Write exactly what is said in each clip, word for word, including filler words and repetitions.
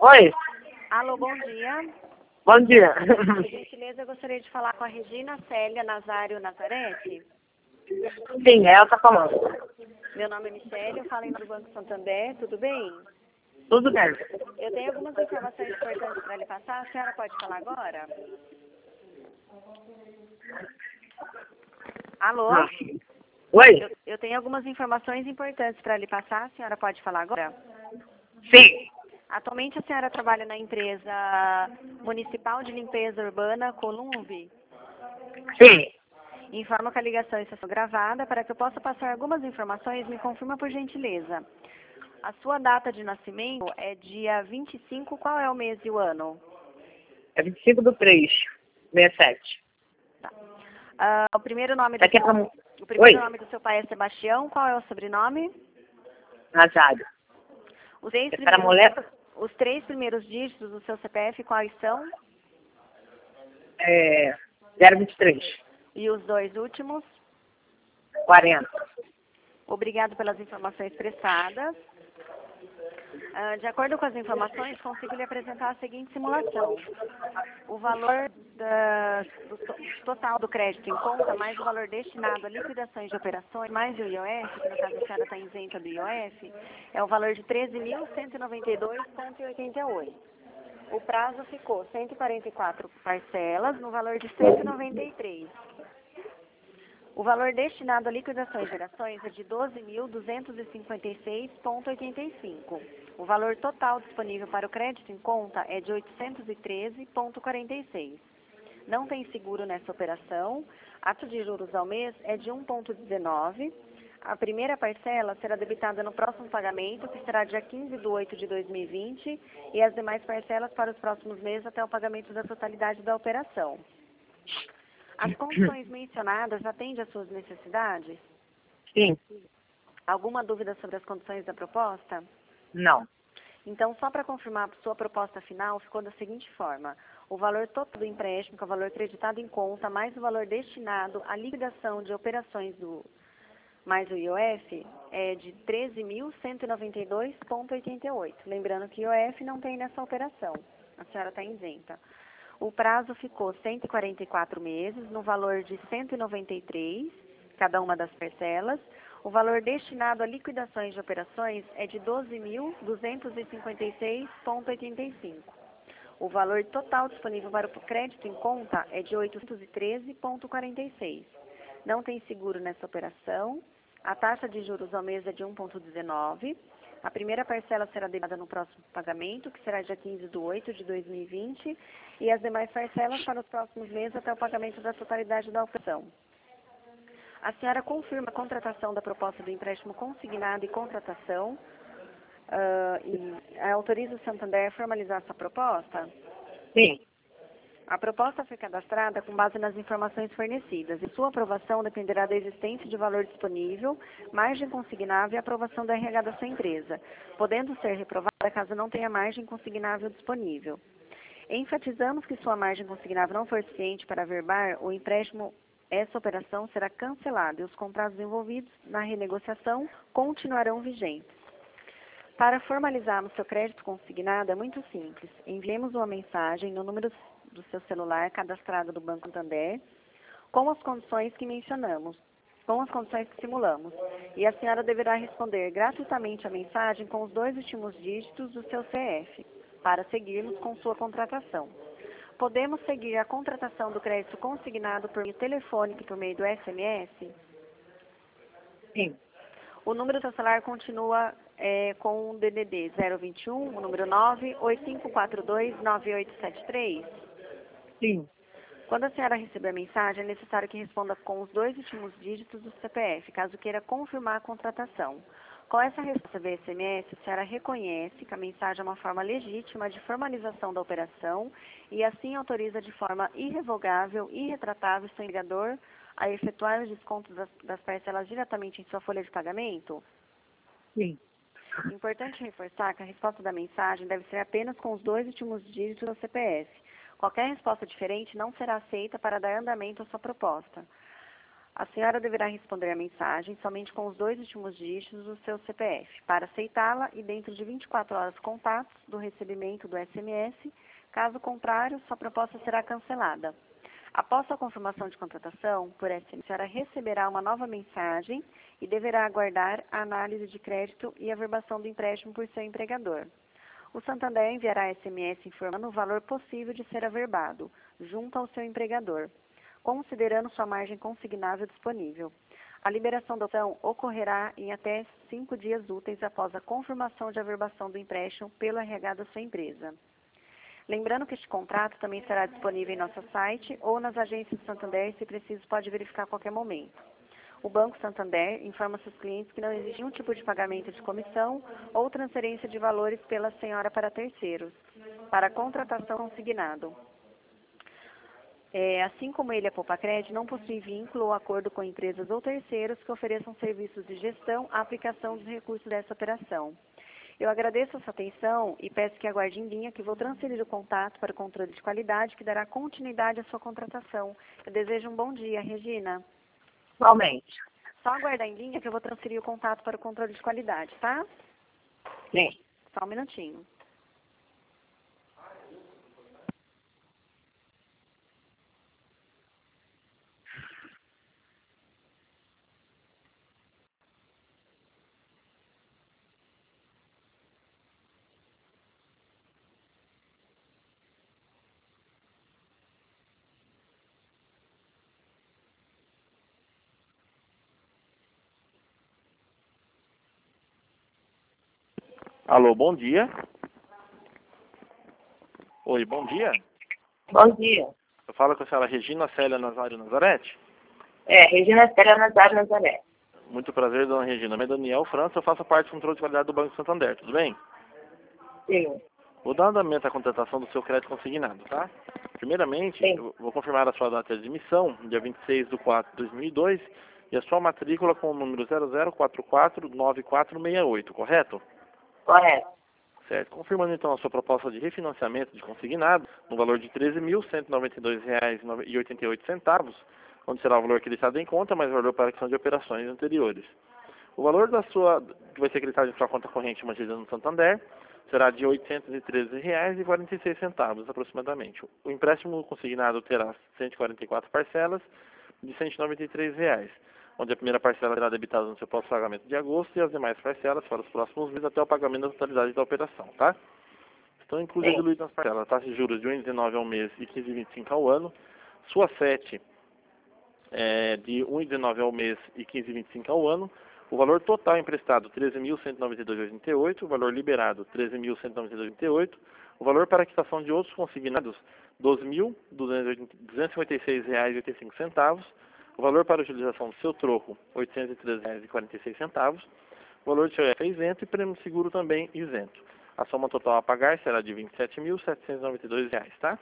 Oi, Alô, bom dia. bom dia. Por gentileza, eu gostaria de falar com a Regina Célia Nazário Nazarete. Sim, ela tá falando. Meu nome é Michele, eu falo em nome do Banco Santander, tudo bem? Tudo bem. Eu tenho algumas informações importantes para lhe passar, a senhora pode falar agora? Alô? Ah. Oi? Eu, eu tenho algumas informações importantes para lhe passar, a senhora pode falar agora? Sim, Atualmente a senhora trabalha na empresa municipal de limpeza urbana Columbi. sim. Informo que a ligação está sendo gravada. Para que eu possa passar algumas informações, me confirma por gentileza. A sua data de nascimento é dia vinte e cinco, qual é o mês e o ano? É vinte e cinco do três, sessenta e sete. Tá. Ah, o primeiro nome do Daqui é seu, pra... o primeiro Oi, nome do seu pai é Sebastião, qual é o sobrenome? Nazário. Os três É para primeiros, mulher, os três primeiros dígitos do seu C P F, quais são? é zero vinte e três, E os dois últimos? quarenta. Obrigado pelas informações prestadas. Ah, de acordo com as informações, consigo lhe apresentar a seguinte simulação. O valor da- do to- total do crédito em conta, mais o valor destinado a liquidações de operações, mais o I O F, que no caso a senhora está isenta do I O F, é o valor de treze mil cento e noventa e dois vírgula oitenta e oito. O prazo ficou cento e quarenta e quatro parcelas, no valor de cento e noventa e três. O valor destinado a liquidações de ações é de doze mil duzentos e cinquenta e seis vírgula oitenta e cinco. O valor total disponível para o crédito em conta é de oitocentos e treze vírgula quarenta e seis. Não tem seguro nessa operação. Ato de juros ao mês é de um vírgula dezenove. A primeira parcela será debitada no próximo pagamento, que será dia quinze de oito de dois mil e vinte, e as demais parcelas para os próximos meses até o pagamento da totalidade da operação. As condições mencionadas atendem às suas necessidades? Sim, Alguma dúvida sobre as condições da proposta? não. Então, só para confirmar, a sua proposta final ficou da seguinte forma. O valor total do empréstimo, que é o valor creditado em conta, mais o valor destinado à liquidação de operações do mais o I O F, é de treze mil cento e noventa e dois vírgula oitenta e oito. Lembrando que I O F não tem nessa operação. A senhora está isenta. O prazo ficou cento e quarenta e quatro meses, no valor de cento e noventa e três, cada uma das parcelas. O valor destinado a liquidações de operações é de doze mil duzentos e cinquenta e seis vírgula oitenta e cinco. O valor total disponível para o crédito em conta é de oitocentos e treze vírgula quarenta e seis. Não tem seguro nessa operação. A taxa de juros ao mês é de um vírgula dezenove. A primeira parcela será debitada no próximo pagamento, que será dia quinze de oito de dois mil e vinte, e as demais parcelas para os próximos meses até o pagamento da totalidade da operação. A senhora confirma a contratação da proposta do empréstimo consignado e contratação ah, e autoriza o Santander a formalizar essa proposta? Sim, A proposta foi cadastrada com base nas informações fornecidas e sua aprovação dependerá da existência de valor disponível, margem consignável e aprovação do R H da sua empresa, podendo ser reprovada caso não tenha margem consignável disponível. Enfatizamos que sua margem consignável não for suficiente para averbar o empréstimo, essa operação será cancelada e os contratos envolvidos na renegociação continuarão vigentes. Para formalizarmos seu crédito consignado é muito simples. Enviemos uma mensagem no número do seu celular cadastrado do Banco Santander com as condições que mencionamos, com as condições que simulamos. E a senhora deverá responder gratuitamente a mensagem com os dois últimos dígitos do seu C P F, para seguirmos com sua contratação. Podemos seguir a contratação do crédito consignado por meio telefônico e por meio do S M S? sim, O número do seu celular continua é, com o D D D zero vinte e um, o número nove oito cinco quatro dois nove oito sete três. sim. Quando a senhora receber a mensagem, é necessário que responda com os dois últimos dígitos do C P F, caso queira confirmar a contratação. Com essa resposta via S M S, a senhora reconhece que a mensagem é uma forma legítima de formalização da operação e assim autoriza de forma irrevogável e irretratável o seu empregador a efetuar os descontos das, das parcelas diretamente em sua folha de pagamento? Sim. Importante reforçar que a resposta da mensagem deve ser apenas com os dois últimos dígitos do C P F. Qualquer resposta diferente não será aceita para dar andamento à sua proposta. A senhora deverá responder a mensagem somente com os dois últimos dígitos do seu C P F. Para aceitá-la e dentro de vinte e quatro horas contatos do recebimento do S M S, caso contrário, sua proposta será cancelada. Após a confirmação de contratação, por S M S, a senhora receberá uma nova mensagem e deverá aguardar a análise de crédito e a averbação do empréstimo por seu empregador. O Santander enviará S M S informando o valor possível de ser averbado, junto ao seu empregador, considerando sua margem consignável disponível. A liberação da opção ocorrerá em até cinco dias úteis após a confirmação de averbação do empréstimo pelo R H da sua empresa. Lembrando que este contrato também será disponível em nosso site ou nas agências do Santander, se preciso, pode verificar a qualquer momento. O Banco Santander informa seus clientes que não existe nenhum tipo de pagamento de comissão ou transferência de valores pela senhora para terceiros, para contratação consignado. É, assim como ele, a Poupacred, não possui vínculo ou acordo com empresas ou terceiros que ofereçam serviços de gestão à aplicação dos recursos dessa operação. Eu agradeço a sua atenção e peço que aguarde em linha que vou transferir o contato para o controle de qualidade que dará continuidade à sua contratação. Eu desejo um bom dia, Regina. Igualmente. Só aguardar em linha que eu vou transferir o contato para o controle de qualidade, tá? Sim. Só um minutinho. Alô, bom dia. Oi, bom dia. Bom dia. Eu falo com a senhora Regina Célia Nazário Nazarete. É, Regina Célia Nazário Nazaré. Muito prazer, dona Regina. Meu nome é Daniel França, eu faço parte do controle de qualidade do Banco Santander, tudo bem? Sim. Vou dar andamento à contratação do seu crédito consignado, tá? Primeiramente, Sim. eu vou confirmar a sua data de admissão, dia vinte e seis de quatro de dois mil e dois, e a sua matrícula com o número zero zero quatro quatro nove quatro seis oito, correto? Correto. Certo. Confirmando então a sua proposta de refinanciamento de consignado, no valor de treze mil cento e noventa e dois reais e oitenta e oito centavos, onde será o valor acreditado em conta, mais o valor para a questão de operações anteriores. O valor da sua, que vai ser acreditado em sua conta corrente mantida no Santander, será de oitocentos e treze reais e quarenta e seis centavos, aproximadamente. O empréstimo consignado terá cento e quarenta e quatro parcelas de cento e noventa e três reais, onde a primeira parcela será debitada no seu próximo pagamento de agosto e as demais parcelas para os próximos meses até o pagamento da totalidade da operação, tá? Estão incluídas diluídas nas parcelas, taxa de juros de um vírgula dezenove ao mês e quinze vírgula vinte e cinco ao ano, sua sete é de um vírgula dezenove ao mês e quinze vírgula vinte e cinco ao ano, o valor total emprestado treze mil cento e noventa e dois reais e oitenta e oito centavos, o valor liberado treze mil cento e noventa e dois reais e oitenta e oito centavos, o valor para a quitação de outros consignados doze mil duzentos e cinquenta e seis reais e oitenta e cinco centavos, o valor para a utilização do seu troco oitocentos e treze reais e quarenta e seis centavos, o valor do seu I F é isento e prêmio de seguro também isento. A soma total a pagar será de vinte e sete mil setecentos e noventa e dois reais, tá?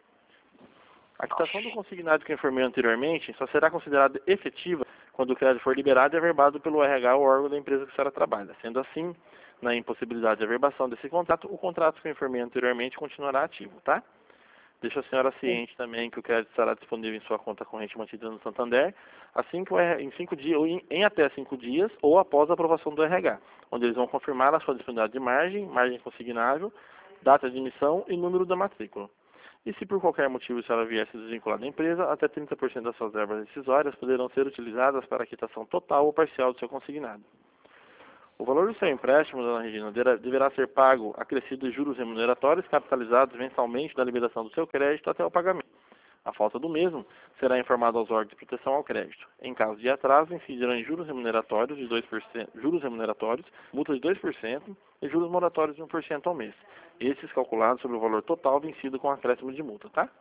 A quitação do consignado que eu informei anteriormente só será considerada efetiva quando o crédito for liberado e averbado pelo R H ou órgão da empresa que a senhora trabalha. Sendo assim, na impossibilidade de averbação desse contrato, o contrato que eu informei anteriormente continuará ativo, tá? Deixo a senhora ciente também que o crédito estará disponível em sua conta corrente mantida no Santander, assim que o R H, em cinco dias, ou em, em até cinco dias, ou após a aprovação do R H, onde eles vão confirmar a sua disponibilidade de margem, margem consignável, data de emissão e número da matrícula. E se por qualquer motivo a senhora vier se desvincular da empresa, até trinta por cento das suas verbas decisórias poderão ser utilizadas para a quitação total ou parcial do seu consignado. O valor do seu empréstimo, dona Regina, deverá ser pago acrescido de juros remuneratórios capitalizados mensalmente da liberação do seu crédito até o pagamento. A falta do mesmo será informado aos órgãos de proteção ao crédito. Em caso de atraso, incidirão em juros remuneratórios de dois por cento, juros remuneratórios, multa de dois por cento e juros moratórios de um por cento ao mês. Esses calculados sobre o valor total vencido com acréscimo de multa, tá?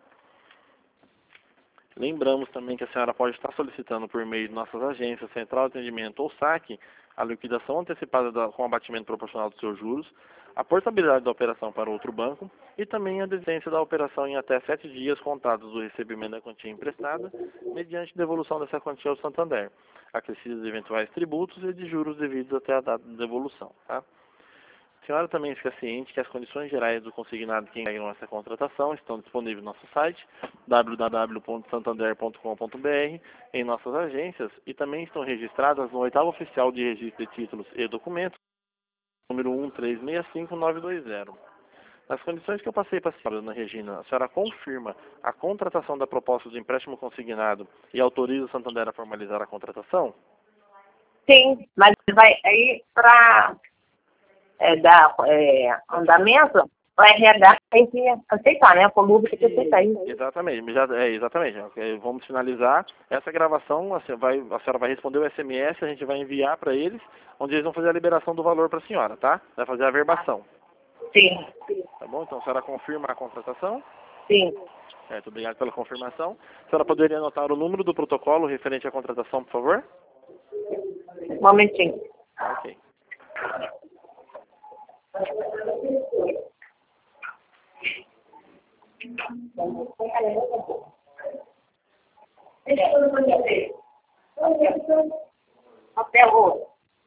Lembramos também que a senhora pode estar solicitando por meio de nossas agências, central de atendimento ou saque, a liquidação antecipada da, com abatimento proporcional dos seus juros, a portabilidade da operação para outro banco e também a desistência da operação em até sete dias contados do recebimento da quantia emprestada, mediante devolução dessa quantia ao Santander, acrescidos de eventuais tributos e de juros devidos até a data de devolução, tá? senhora também fica ciente que as condições gerais do consignado que integram essa contratação estão disponíveis no nosso site, w w w ponto santander ponto com ponto b r, em nossas agências, e também estão registradas no oitavo oficial de registro de títulos e documentos, número um três seis cinco nove dois zero. Nas condições que eu passei para a senhora, dona Regina, a senhora confirma a contratação da proposta de empréstimo consignado e autoriza o Santander a formalizar a contratação? Sim, mas vai aí para é, dar é, andamento, o R H tem que aceitar, né? A Colúbia tem que aceitar isso. Exatamente, já, é, exatamente. Vamos finalizar essa gravação, a senhora, vai, a senhora vai responder o S M S, a gente vai enviar para eles, onde eles vão fazer a liberação do valor para a senhora, tá? Vai fazer a verbação. Sim. Tá bom? Então a senhora confirma a contratação? Sim. Certo, obrigado pela confirmação. A senhora poderia anotar o número do protocolo referente à contratação, por favor? Um momentinho. Ok. Até o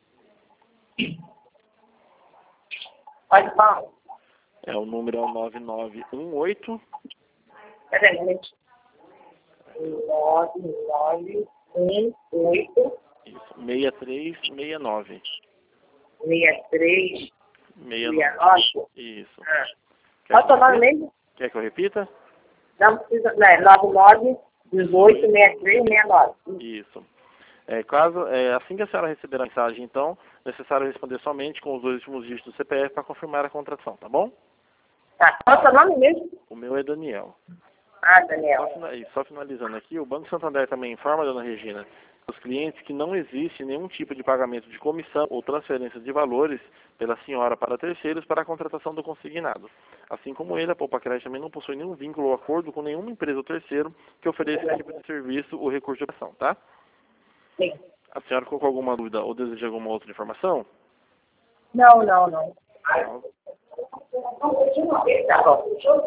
Pode falar. É, o número é o nove nove um oito. Peraí, um minutinho. nove nove um oito. Isso, seis três seis nove. seis três seis seis nove. nove. Isso. Ah. Quer Pode que eu tomar repita? mesmo? Quer que eu repita? Não precisa, né? nove nove um oito seis três seis nove. Isso. É, caso, é, assim que a senhora receber a mensagem, então, é necessário responder somente com os dois últimos dígitos do C P F para confirmar a contratação, tá bom? Tá, qual é o seu nome mesmo? O meu é Daniel. Ah, Só, Daniel. fina- e só finalizando aqui, o Banco Santander também informa, dona Regina, os clientes que não existe nenhum tipo de pagamento de comissão ou transferência de valores pela senhora para terceiros para a contratação do consignado. Assim como ele, a Poupa Crédito também não possui nenhum vínculo ou acordo com nenhuma empresa ou terceiro que ofereça esse tipo de serviço ou recurso de operação, tá? Sim. A senhora ficou com alguma dúvida ou deseja alguma outra informação? Não, não, não. Não. Tá bom.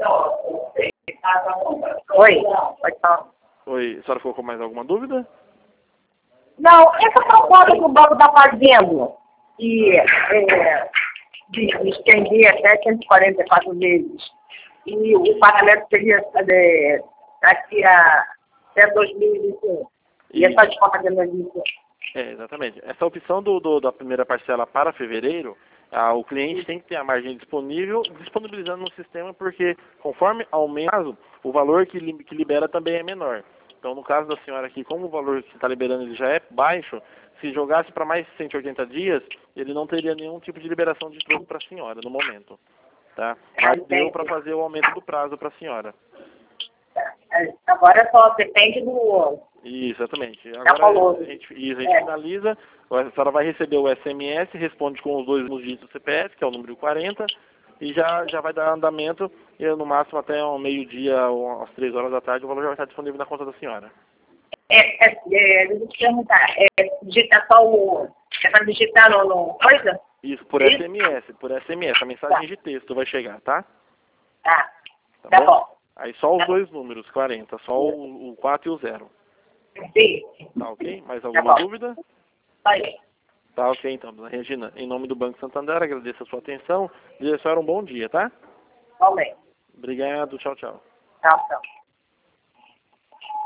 Oi, pode falar. Oi, a senhora ficou com mais alguma dúvida? Não, essa proposta que o banco está fazendo e é, de estender até cento e quarenta e quatro vezes e o pagamento seria é, daqui a até dois mil e vinte e um. E essa de forma de dois mil e vinte e um. É, exatamente. Essa opção do, do- da primeira parcela para fevereiro, ah, o cliente tem que ter a margem disponível, disponibilizando no sistema, porque conforme aumenta o valor que, li- que libera também é menor. Então, no caso da senhora aqui, como o valor que está liberando ele já é baixo, se jogasse para mais cento e oitenta dias, ele não teria nenhum tipo de liberação de troco para a senhora no momento. Tá? Mas deu para fazer o aumento do prazo para a senhora. Agora só depende do... Isso, exatamente. Da Agora Colômbia. a gente, isso, a gente É. finaliza, a senhora vai receber o S M S, responde com os dois últimos dígitos do C P F, que é o número quarenta, e já, já vai dar andamento, e no máximo até ao meio-dia ou às três horas da tarde o valor já vai estar disponível na conta da senhora. É, é, é, deixa eu te perguntar, é digitar só o... É para digitar no, no coisa? Isso, por Isso? S M S, por S M S, a mensagem Tá. de texto vai chegar, tá? Tá, Tá, tá bom? bom. Aí só os Tá. dois números, quarenta, só o, o quatro e o zero. Sim. Tá ok? Mais Tá alguma bom. dúvida? Aí. Tá ok então, dona Regina. Em nome do Banco Santander, agradeço a sua atenção. Desejo a senhora um bom dia, tá? Vamos bem. Obrigado, tchau, tchau. Tchau, tchau.